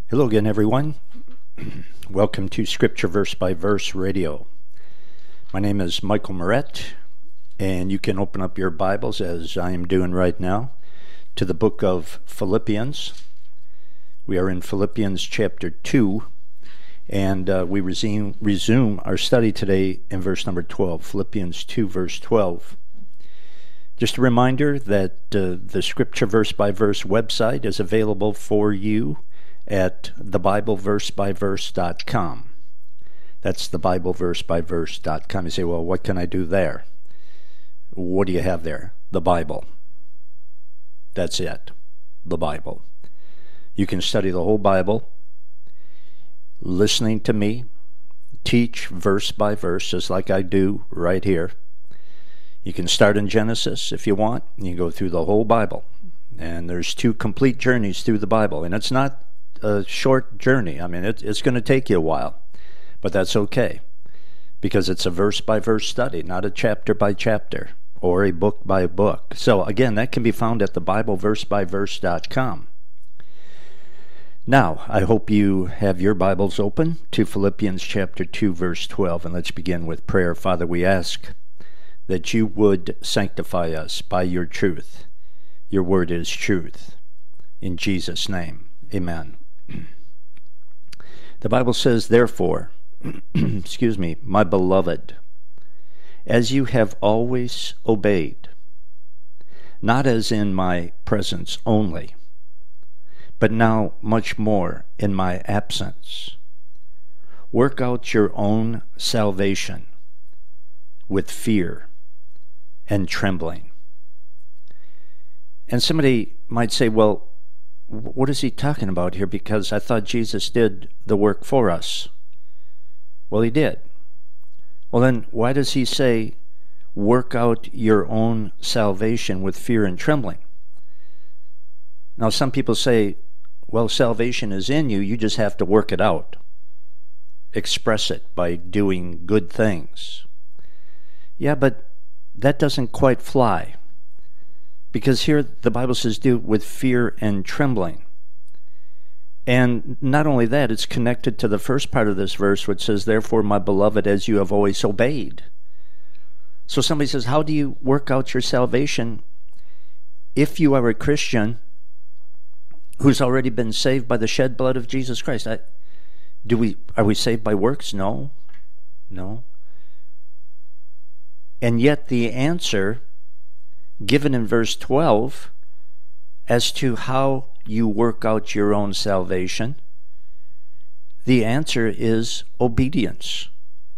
Hello again, everyone. Welcome to Scripture Verse by Verse Radio. My name is Michael Moret, and you can open up your Bibles, as I am doing right now, to the book of Philippians. We are in Philippians chapter 2, and we resume our study today in verse number 12, Philippians 2, verse 12. Just a reminder that the Scripture Verse by Verse website is available for you at thebibleversebyverse.com. That's thebibleversebyverse.com. You say, well, what can I do there? What do you have there? The Bible. That's it. The Bible. You can study the whole Bible, listening to me teach verse by verse, just like I do right here. You can start in Genesis if you want. You can go through the whole Bible. And there's 2 complete journeys through the Bible. And it's not a short journey. I mean, it's going to take you a while, but that's okay, because it's a verse by verse study, not a chapter by chapter or a book by book. So again, that can be found at thebibleversebyverse.com. Now, I hope you have your Bibles open to Philippians chapter 2, verse 12, and let's begin with prayer. Father, we ask that you would sanctify us by your truth. Your word is truth. In Jesus' name, amen. The Bible says, therefore, my beloved, as you have always obeyed, not as in my presence only, but now much more in my absence, work out your own salvation with fear and trembling. And somebody might say, well, what is he talking about here? Because I thought Jesus did the work for us. Well, he did. Well, then why does he say, work out your own salvation with fear and trembling? Now, some people say, well, salvation is in you. You just have to work it out. Express it by doing good things. Yeah, but that doesn't quite fly. Because here the Bible says do with fear and trembling. And not only that, it's connected to the first part of this verse, which says, therefore, my beloved, as you have always obeyed. So somebody says, how do you work out your salvation if you are a Christian who's already been saved by the shed blood of Jesus Christ? Are we saved by works? No. And yet the answer given in verse 12 as to how you work out your own salvation, the answer is obedience.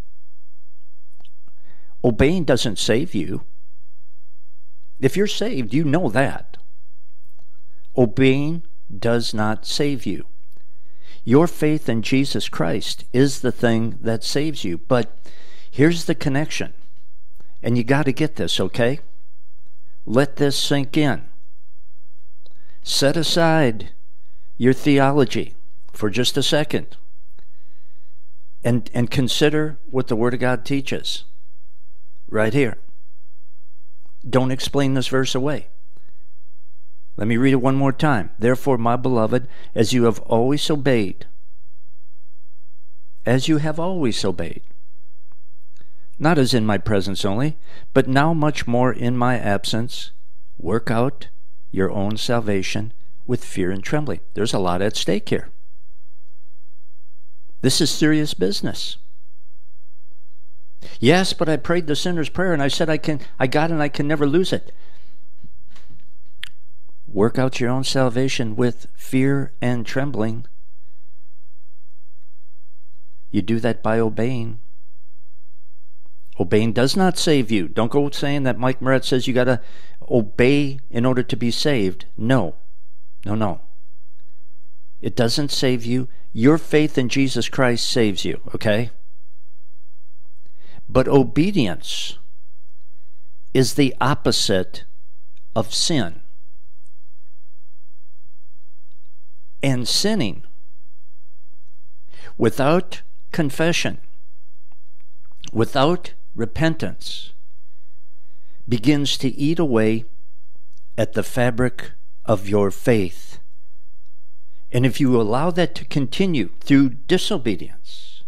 Obeying doesn't save you. If you're saved, you know that. Obeying does not save you. Your faith in Jesus Christ is the thing that saves you. But here's the connection. And you got to get this, okay? Let this sink in. Set aside your theology for just a second and consider what the Word of God teaches right here. Don't explain this verse away. Let me read it one more time. Therefore, my beloved, as you have always obeyed, not as in my presence only, but now much more in my absence, work out your own salvation with fear and trembling. There's a lot at stake here. This is serious business. Yes, but I prayed the sinner's prayer and I said I got it and I can never lose it. Work out your own salvation with fear and trembling. You do that by obeying. Obeying does not save you. Don't go saying that Mike Moret says you got to obey in order to be saved. No. It doesn't save you. Your faith in Jesus Christ saves you, okay? But obedience is the opposite of sin. And sinning without confession, without repentance, begins to eat away at the fabric of your faith And if you allow that to continue through disobedience,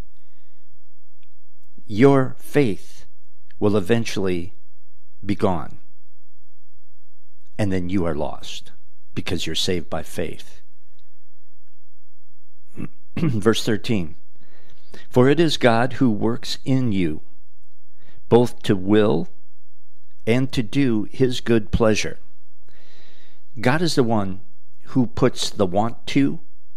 your faith will eventually be gone. And then you are lost because you're saved by faith. Verse 13. For it is God who works in you, both to will and to do his good pleasure. God is the one who puts the want to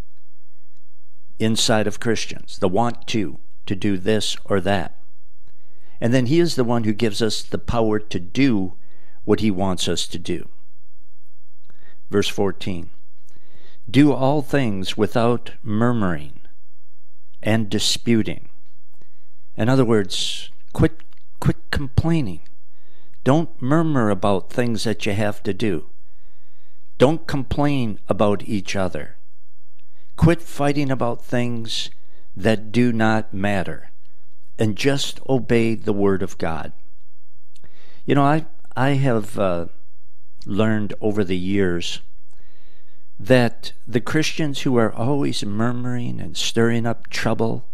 inside of Christians, the want to do this or that. And then he is the one who gives us the power to do what he wants us to do. Verse 14. Do all things without murmuring and disputing. In other words, quit complaining. Don't murmur about things that you have to do. Don't complain about each other. Quit fighting about things that do not matter, and just obey the Word of God. You know, I have learned over the years that the Christians who are always murmuring and stirring up trouble,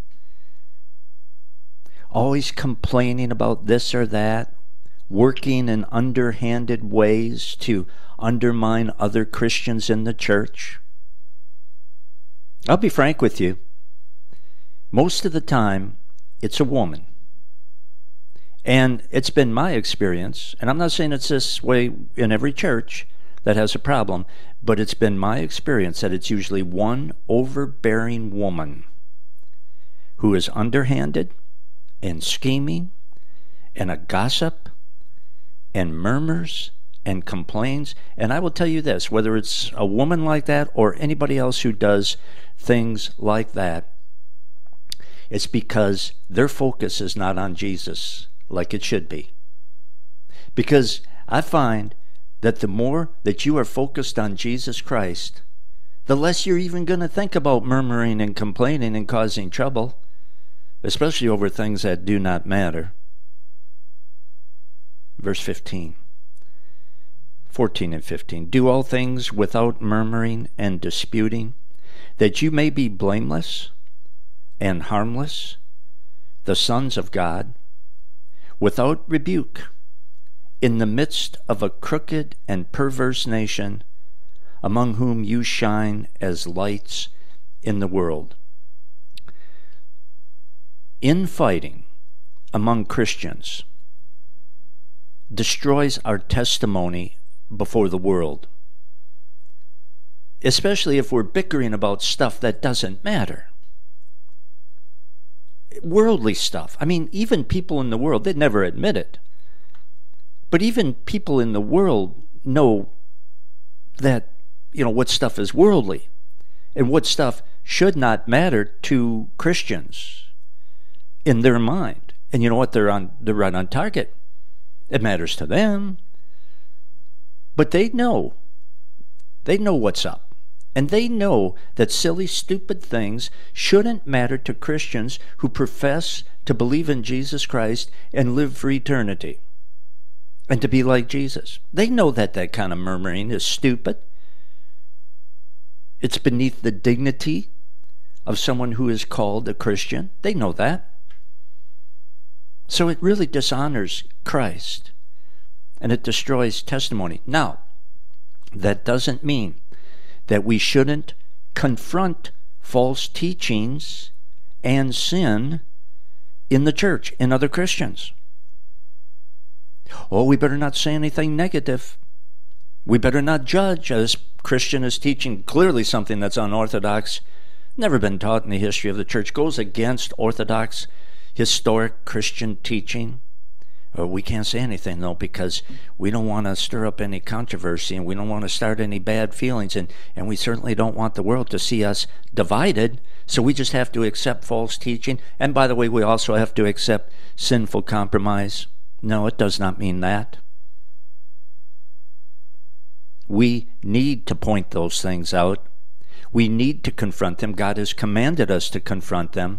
always complaining about this or that, working in underhanded ways to undermine other Christians in the church. I'll be frank with you. Most of the time, it's a woman. And it's been my experience, and I'm not saying it's this way in every church that has a problem, but it's been my experience that it's usually one overbearing woman who is underhanded and scheming and a gossip and murmurs and complains. And I will tell you this, whether it's a woman like that or anybody else who does things like that, it's because their focus is not on Jesus like it should be. Because I find that the more that you are focused on Jesus Christ, the less you're even going to think about murmuring and complaining and causing trouble, especially over things that do not matter. Verse 15. 14 and 15. Do all things without murmuring and disputing, that you may be blameless and harmless, the sons of God, without rebuke, in the midst of a crooked and perverse nation, among whom you shine as lights in the world. Infighting among Christians destroys our testimony before the world, especially if we're bickering about stuff that doesn't matter. Worldly stuff. I mean, even people in the world, they'd never admit it, but even people in the world know that, what stuff is worldly and what stuff should not matter to Christians in their mind. And you know what? They're right on target. It matters to them. But they know what's up. And they know that silly, stupid things shouldn't matter to Christians who profess to believe in Jesus Christ and live for eternity and to be like Jesus. They know that kind of murmuring is stupid. It's beneath the dignity of someone who is called a Christian. They know that. So it really dishonors Christ, and it destroys testimony. Now, that doesn't mean that we shouldn't confront false teachings and sin in the church, in other Christians. Oh, we better not say anything negative. We better not judge. This Christian is teaching clearly something that's unorthodox, never been taught in the history of the church, goes against orthodox, historic Christian teaching. We can't say anything, though, because we don't want to stir up any controversy, and we don't want to start any bad feelings, and we certainly don't want the world to see us divided, so we just have to accept false teaching. And by the way, we also have to accept sinful compromise. No, it does not mean that. We need to point those things out. We need to confront them. God has commanded us to confront them.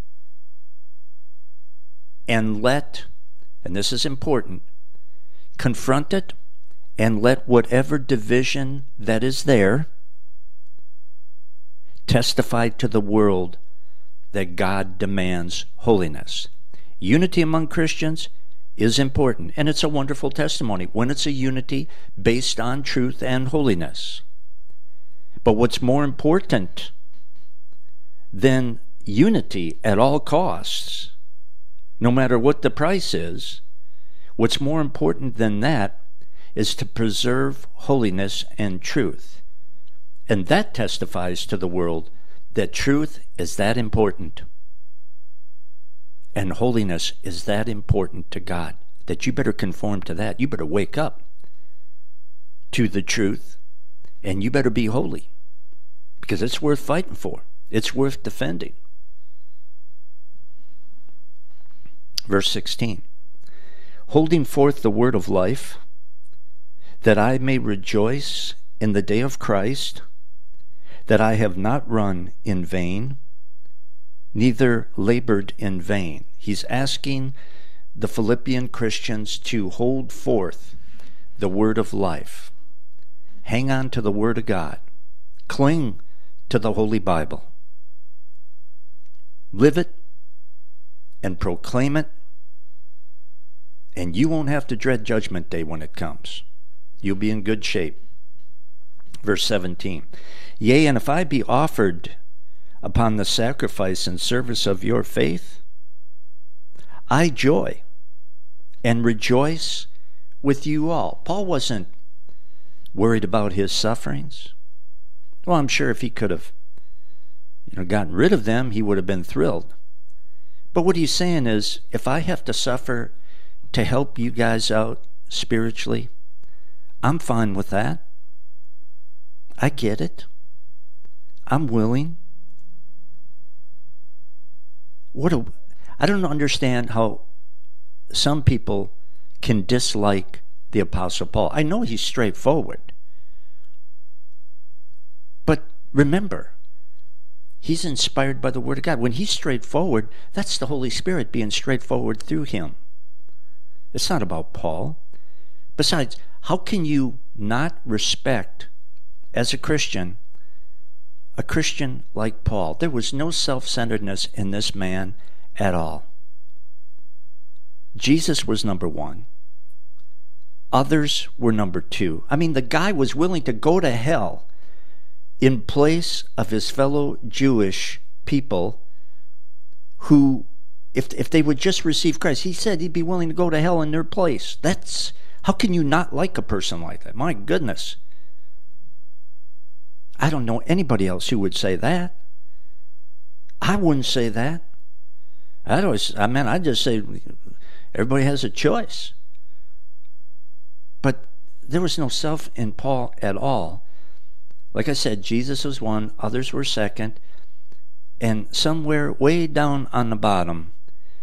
And this is important, confront it and let whatever division that is there testify to the world that God demands holiness. Unity among Christians is important, and it's a wonderful testimony when it's a unity based on truth and holiness. But what's more important than unity at all costs, no matter what the price is, what's more important than that is to preserve holiness and truth. And that testifies to the world that truth is that important. And holiness is that important to God, that you better conform to that. You better wake up to the truth, and you better be holy, because it's worth fighting for. It's worth defending. Verse 16, holding forth the word of life, that I may rejoice in the day of Christ, that I have not run in vain, neither labored in vain. He's asking the Philippian Christians to hold forth the word of life. Hang on to the word of God. Cling to the Holy Bible. Live it and proclaim it, and you won't have to dread Judgment Day when it comes. You'll be in good shape. Verse 17, yea, and if I be offered upon the sacrifice and service of your faith, I joy and rejoice with you all. Paul wasn't worried about his sufferings. Well, I'm sure if he could have gotten rid of them, he would have been thrilled. But what he's saying is, if I have to suffer to help you guys out spiritually, I'm fine with that. I get it. I'm willing. I don't understand how some people can dislike the Apostle Paul. I know he's straightforward. But remember, he's inspired by the Word of God. When he's straightforward, that's the Holy Spirit being straightforward through him. It's not about Paul. Besides, how can you not respect, as a Christian like Paul? There was no self-centeredness in this man at all. Jesus was number one. Others were number two. I mean, the guy was willing to go to hell in place of his fellow Jewish people who, if they would just receive Christ, he said he'd be willing to go to hell in their place. How can you not like a person like that? My goodness. I don't know anybody else who would say that. I wouldn't say that. I'd just say everybody has a choice. But there was no self in Paul at all. Like I said, Jesus was one, others were second, and somewhere way down on the bottom,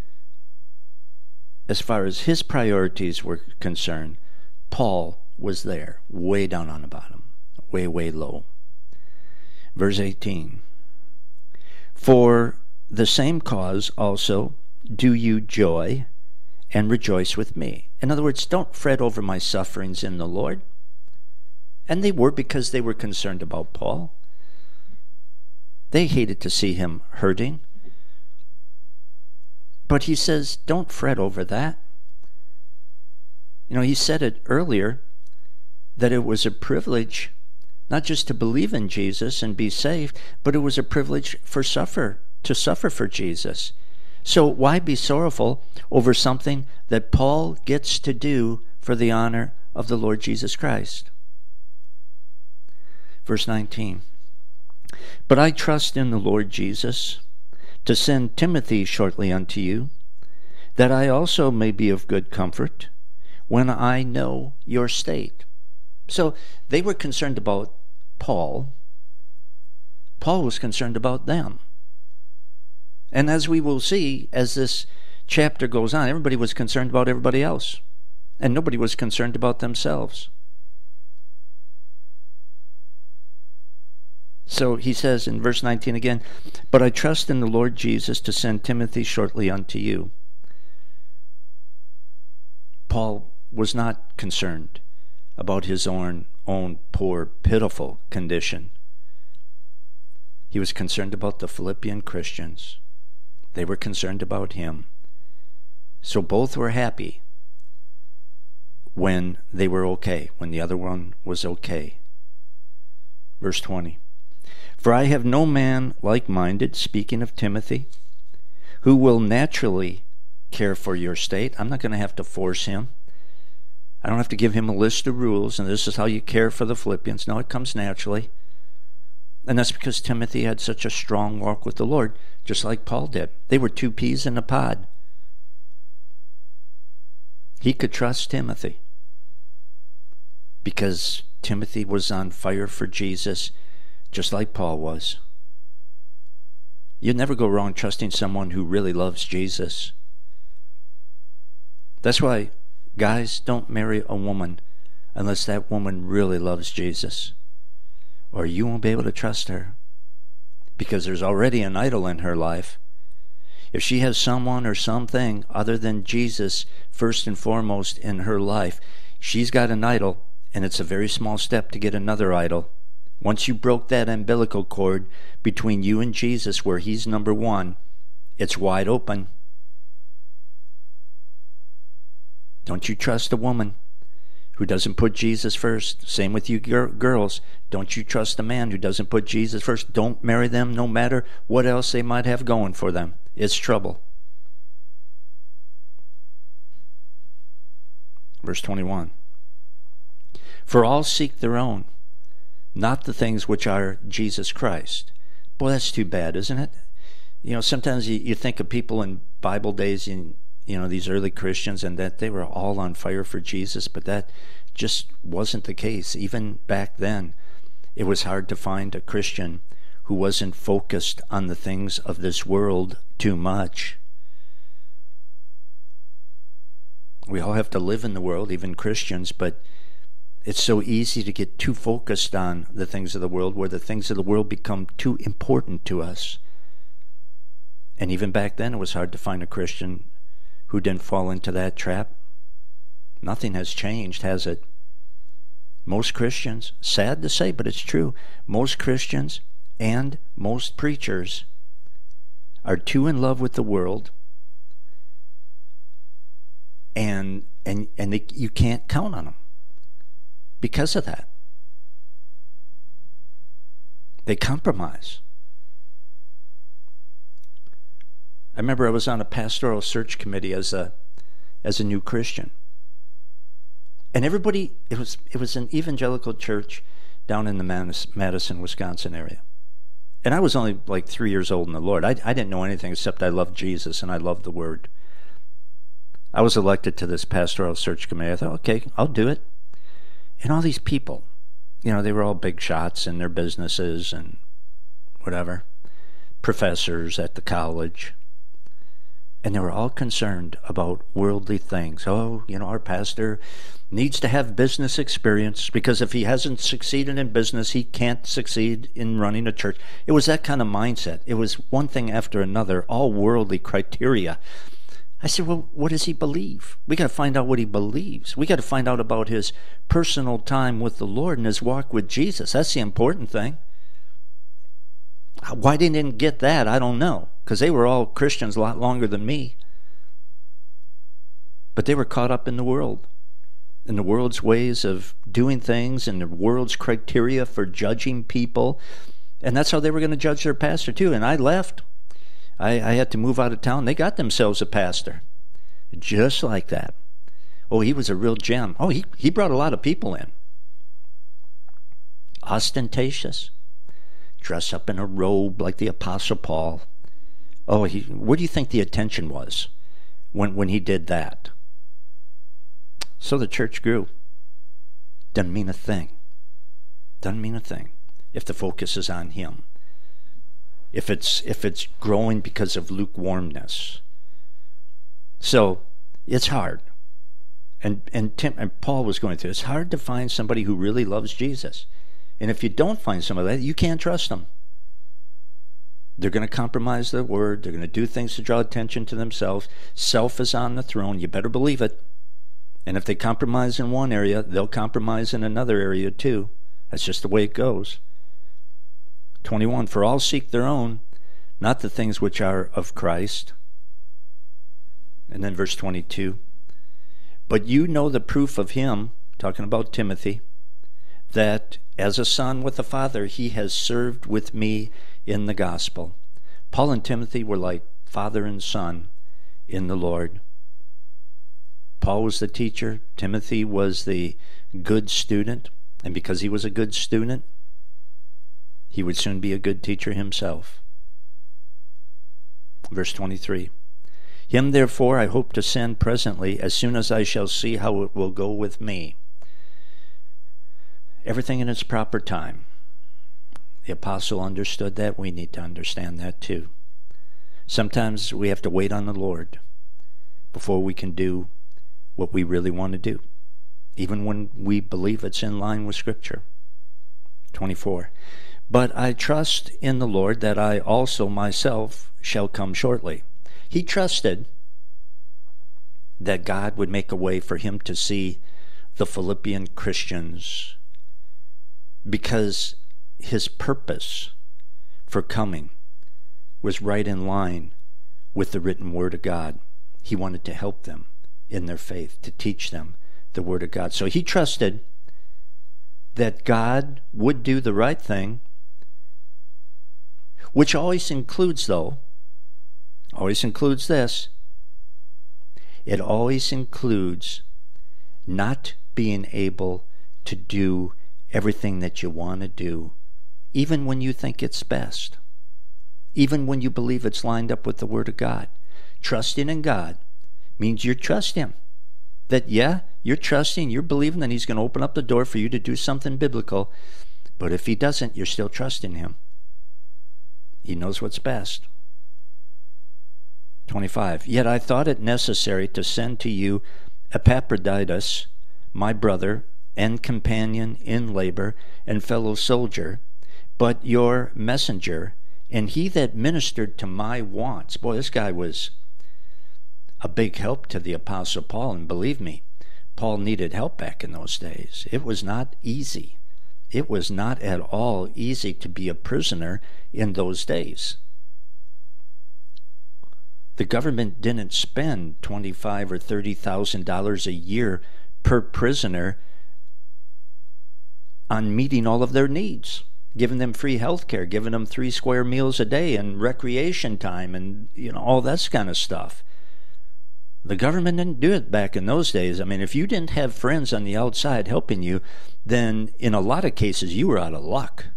as far as his priorities were concerned, Paul was there, way down on the bottom, way, way low. Verse 18, for the same cause also do you joy and rejoice with me. In other words, don't fret over my sufferings in the Lord. And they were, because they were concerned about Paul. They hated to see him hurting. But he says, don't fret over that. He said it earlier, that it was a privilege not just to believe in Jesus and be saved, but it was a privilege to suffer for Jesus. So why be sorrowful over something that Paul gets to do for the honor of the Lord Jesus Christ? Verse 19, but I trust in the Lord Jesus to send Timothy shortly unto you, that I also may be of good comfort when I know your state. So they were concerned about Paul. Paul was concerned about them. And as we will see, as this chapter goes on, everybody was concerned about everybody else. And nobody was concerned about themselves. So he says in verse 19 again, but I trust in the Lord Jesus to send Timothy shortly unto you. Paul was not concerned about his own poor, pitiful condition. He was concerned about the Philippian Christians. They were concerned about him. So both were happy when they were okay, when the other one was okay. Verse 20. For I have no man like-minded, speaking of Timothy, who will naturally care for your state. I'm not going to have to force him. I don't have to give him a list of rules, and this is how you care for the Philippians. No, it comes naturally. And that's because Timothy had such a strong walk with the Lord, just like Paul did. They were two peas in a pod. He could trust Timothy because Timothy was on fire for Jesus, just like Paul was. You'd never go wrong trusting someone who really loves Jesus. That's why, guys, don't marry a woman unless that woman really loves Jesus, or you won't be able to trust her, because there's already an idol in her life. If she has someone or something other than Jesus first and foremost in her life, she's got an idol, and it's a very small step to get another idol. Once you broke that umbilical cord between you and Jesus, where he's number one, it's wide open. Don't you trust a woman who doesn't put Jesus first. Same with you girls. Don't you trust a man who doesn't put Jesus first. Don't marry them no matter what else they might have going for them. It's trouble. Verse 21. For all seek their own, not the things which are Jesus Christ. Boy, that's too bad, isn't it? You know, sometimes you think of people in Bible days, in these early Christians, and that they were all on fire for Jesus, but that just wasn't the case. Even back then, it was hard to find a Christian who wasn't focused on the things of this world too much. We all have to live in the world, even Christians, but it's so easy to get too focused on the things of the world, where the things of the world become too important to us. And even back then, it was hard to find a Christian who didn't fall into that trap. Nothing has changed, has it? Most Christians, sad to say, but it's true, most Christians and most preachers are too in love with the world, and you can't count on them because of that. They compromise. I remember I was on a pastoral search committee as a new Christian, and everybody, it was an evangelical church down in the Madison, Wisconsin area, and I was only like 3 years old in the Lord. I didn't know anything except I loved Jesus and I loved the Word. I was elected to this pastoral search committee. I thought, okay, I'll do it. And all these people, they were all big shots in their businesses and whatever, professors at the college. And they were all concerned about worldly things. Oh, our pastor needs to have business experience, because if he hasn't succeeded in business, he can't succeed in running a church. It was that kind of mindset. It was one thing after another, all worldly criteria. I said, well, what does he believe? We got to find out what he believes. We got to find out about his personal time with the Lord and his walk with Jesus. That's the important thing. Why they didn't get that, I don't know, because they were all Christians a lot longer than me. But they were caught up in the world, in the world's ways of doing things, and the world's criteria for judging people. And that's how they were going to judge their pastor too. And I left. I had to move out of town. They got themselves a pastor, just like that. Oh, he was a real gem. Oh, he brought a lot of people in. Ostentatious. Dress up in a robe like the Apostle Paul. Oh, where do you think the attention was when he did that? So the church grew. Doesn't mean a thing. Doesn't mean a thing if the focus is on him. If it's growing because of lukewarmness. So it's hard. And Paul was going through. It's hard to find somebody who really loves Jesus. And if you don't find somebody like that, you can't trust them. They're going to compromise the word. They're going to do things to draw attention to themselves. Self is on the throne. You better believe it. And if they compromise in one area, they'll compromise in another area too. That's just the way it goes. 21, for all seek their own, not the things which are of Christ. And then verse 22, but you know the proof of him, talking about Timothy, that as a son with a father, he has served with me in the gospel. Paul and Timothy were like father and son in the Lord. Paul was the teacher. Timothy was the good student. And because he was a good student, he would soon be a good teacher himself. Verse 23. Him therefore I hope to send presently, as soon as I shall see how it will go with me. Everything in its proper time. The apostle understood that. We need to understand that too. Sometimes we have to wait on the Lord before we can do what we really want to do, even when we believe it's in line with Scripture. 24. But I trust in the Lord that I also myself shall come shortly. He trusted that God would make a way for him to see the Philippian Christians, because his purpose for coming was right in line with the written Word of God. He wanted to help them in their faith, to teach them the Word of God. So he trusted that God would do the right thing, which always includes this. It always includes not being able to do everything that you want to do, even when you think it's best, even when you believe it's lined up with the Word of God. Trusting in God means you trust Him. That, yeah, you're trusting, you're believing that He's going to open up the door for you to do something biblical, but if He doesn't, you're still trusting Him. He knows what's best. 25. Yet I thought it necessary to send to you Epaphroditus, my brother and companion in labor and fellow soldier, but your messenger, and he that ministered to my wants. Boy, this guy was a big help to the Apostle Paul, and believe me, Paul needed help back in those days. It was not easy. It was not at all easy to be a prisoner in those days. The government didn't spend $25,000 or $30,000 a year per prisoner on meeting all of their needs, giving them free health care, giving them 3 square meals a day and recreation time and all that kind of stuff. The government didn't do it back in those days. I mean, if you didn't have friends on the outside helping you, then in a lot of cases you were out of luck.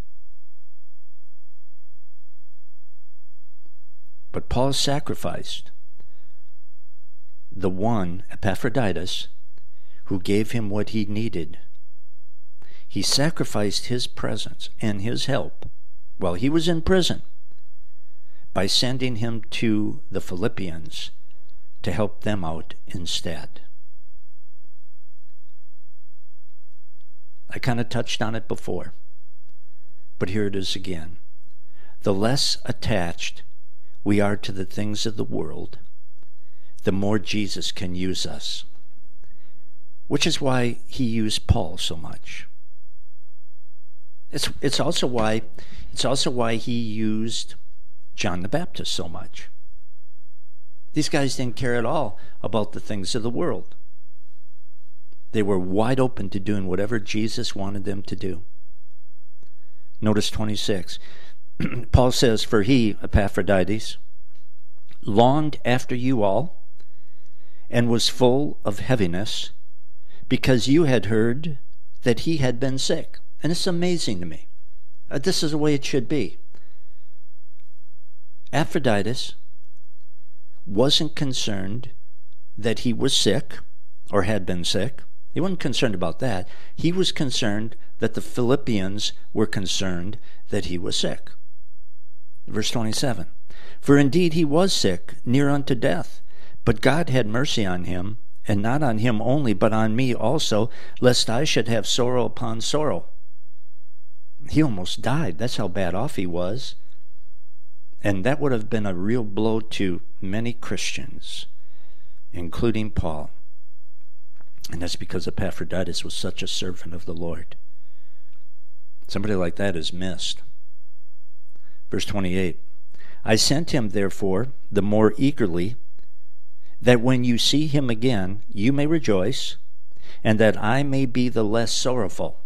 But Paul sacrificed the one, Epaphroditus, who gave him what he needed. He sacrificed his presence and his help while he was in prison by sending him to the Philippians to help them out instead. I kind of touched on it before, but here it is again. The less attached we are to the things of the world, the more Jesus can use us, which is why he used Paul so much. It's also why he used John the Baptist so much. These guys didn't care at all about the things of the world. They were wide open to doing whatever Jesus wanted them to do. Notice 26. Paul says, for he, Epaphroditus, longed after you all and was full of heaviness because you had heard that he had been sick. And it's amazing to me. This is the way it should be. Epaphroditus wasn't concerned that he was sick or had been sick. He wasn't concerned about that. He was concerned that the Philippians were concerned that he was sick. Verse 27. For indeed he was sick, near unto death, but God had mercy on him, and not on him only, but on me also, lest I should have sorrow upon sorrow. He almost died. That's how bad off he was. And that would have been a real blow to many Christians, including Paul. And that's because Epaphroditus was such a servant of the Lord. Somebody like that is missed. Verse 28. I sent him, therefore, the more eagerly, that when you see him again, you may rejoice, and that I may be the less sorrowful.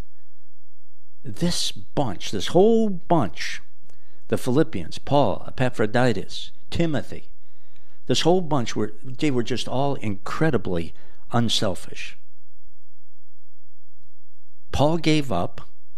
This bunch, this whole bunch, the Philippians, Paul, Epaphroditus, Timothy, this whole bunch, they were just all incredibly unselfish. Paul gave up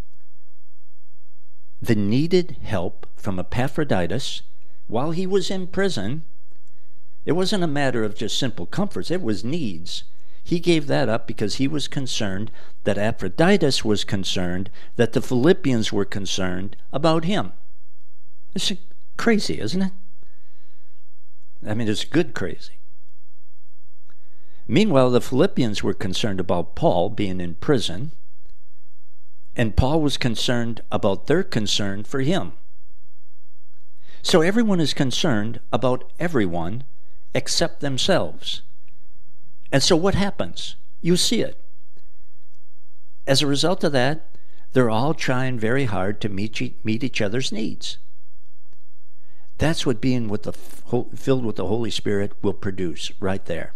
the needed help from Epaphroditus while he was in prison. It wasn't a matter of just simple comforts, it was needs. He gave that up because he was concerned that Epaphroditus was concerned, that the Philippians were concerned about him. It's crazy, isn't it? I mean, it's good crazy. Meanwhile, the Philippians were concerned about Paul being in prison, and Paul was concerned about their concern for him. So everyone is concerned about everyone except themselves. And so what happens? You see it. As a result of that, they're all trying very hard to meet each other's needs. That's what being filled with the Holy Spirit will produce right there.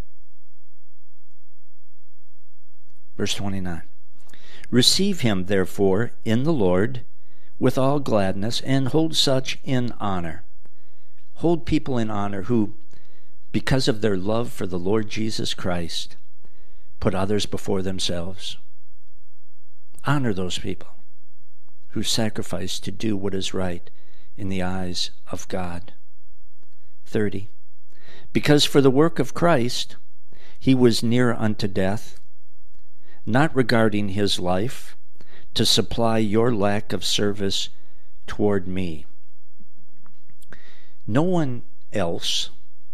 Verse 29. Receive him, therefore, in the Lord with all gladness, and hold such in honor. Hold people in honor who, because of their love for the Lord Jesus Christ, put others before themselves. Honor those people who sacrifice to do what is right in the eyes of God. 30. Because for the work of Christ he was near unto death, not regarding his life, to supply your lack of service toward me. No one else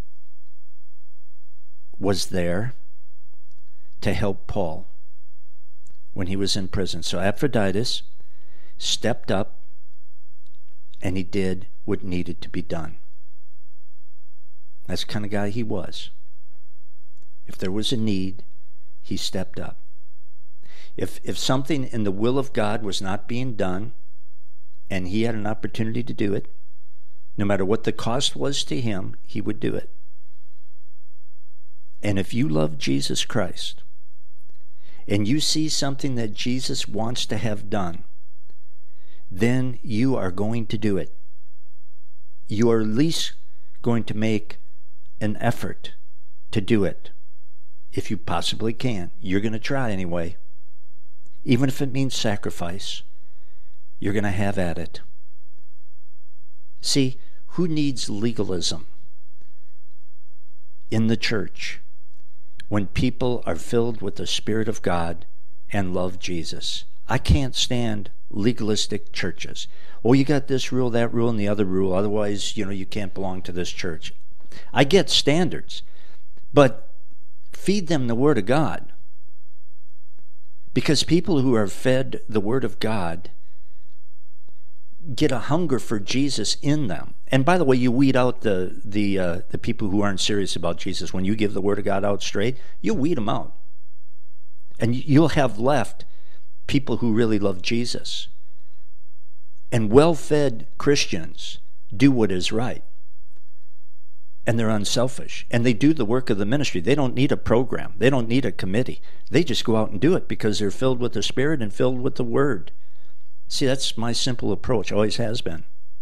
was there to help Paul when he was in prison. So Epaphroditus stepped up and he did what needed to be done. That's the kind of guy he was. If there was a need, he stepped up. If something in the will of God was not being done and he had an opportunity to do it, no matter what the cost was to him, he would do it. And if you love Jesus Christ and you see something that Jesus wants to have done, then you are going to do it. You are at least going to make an effort to do it. If you possibly can. You're going to try anyway. Even if it means sacrifice, you're going to have at it. See, who needs legalism in the church when people are filled with the Spirit of God and love Jesus? I can't stand legalistic churches. Oh, you got this rule, that rule, and the other rule. Otherwise, you can't belong to this church. I get standards, but feed them the Word of God. Because people who are fed the Word of God get a hunger for Jesus in them. And by the way, you weed out the people who aren't serious about Jesus. When you give the Word of God out straight, you'll weed them out. And you'll have left people who really love Jesus. And well-fed Christians do what is right. And they're unselfish. And they do the work of the ministry. They don't need a program. They don't need a committee. They just go out and do it because they're filled with the Spirit and filled with the Word. See, that's my simple approach. Always has been.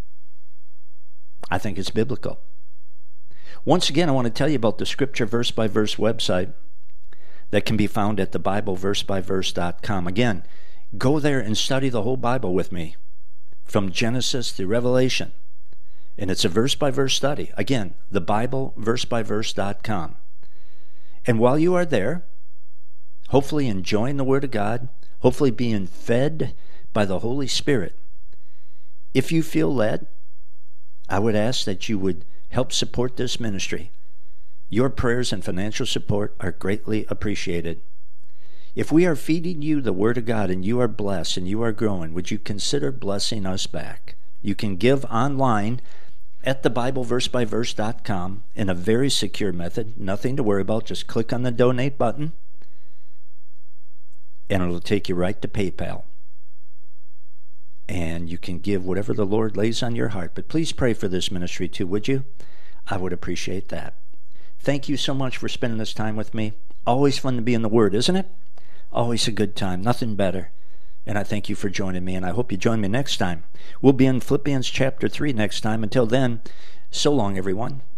I think it's biblical. Once again, I want to tell you about the Scripture verse-by-verse website that can be found at thebibleversebyverse.com. Again, go there and study the whole Bible with me, from Genesis to Revelation. And it's a verse-by-verse study. Again, thebibleversebyverse.com. And while you are there, hopefully enjoying the Word of God, hopefully being fed by the Holy Spirit, if you feel led, I would ask that you would help support this ministry. Your prayers and financial support are greatly appreciated. If we are feeding you the Word of God and you are blessed and you are growing, would you consider blessing us back? You can give online at thebibleversebyverse.com in a very secure method. Nothing to worry about. Just click on the donate button and it'll take you right to PayPal. and you can give whatever the Lord lays on your heart. But please pray for this ministry too, would you? I would appreciate that. Thank you so much for spending this time with me. Always fun to be in the Word, isn't it? Always a good time. Nothing better. And I thank you for joining me, and I hope you join me next time. We'll be in Philippians chapter 3 next time. Until then, so long, everyone.